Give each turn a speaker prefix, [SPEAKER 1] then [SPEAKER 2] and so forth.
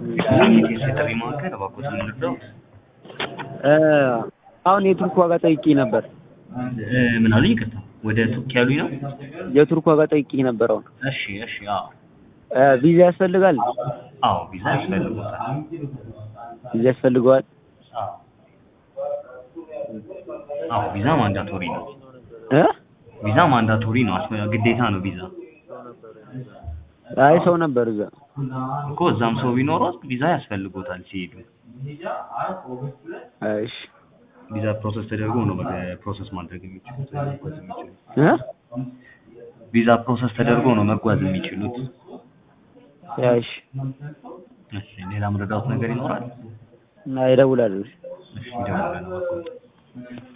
[SPEAKER 1] የጥሪ ማዕከል እባክዎት ምን ልርዳዎት?
[SPEAKER 2] አሁን የቱርክ ዋጋ ጠይቄ ነበር።
[SPEAKER 1] ምን አሉኝ? ይቅርታ ወደ ቱርክ ያሉኝ ነው?
[SPEAKER 2] የቱርክ ዋጋ ጠይቄ ነበር አሁን።
[SPEAKER 1] እሺ እሺ። አዎ
[SPEAKER 2] ቪዛ ያስፈልጋል?
[SPEAKER 1] አዎ ቪዛ ያስፈልጎታል።
[SPEAKER 2] ቪዛ ያስፈልገዋል?
[SPEAKER 1] አዎ ቪዛ ማንዳቶሪ ነው።
[SPEAKER 2] እ
[SPEAKER 1] ቪዛ ማንዳቶሪ ነው፣ ግዴታ ነው ቪዛ።
[SPEAKER 2] አይ ሰው ነበር እዛ
[SPEAKER 1] እኮ እዛም ሰው ቢኖረው ቪዛ ያስፈልጎታል ሲሄዱ።
[SPEAKER 2] እሺ
[SPEAKER 1] ቪዛ ፕሮሰስ ተደርጎ ነው ፕሮሰስ ማድረግ የሚችሉት ቪዛ ፕሮሰስ ተደርጎ ነው መጓዝ የሚችሉት።
[SPEAKER 2] እሺ
[SPEAKER 1] እሺ። ሌላ ምረዳውት ነገር ይኖራል?
[SPEAKER 2] እና ይደውላል።
[SPEAKER 1] እሺ ይደውላል።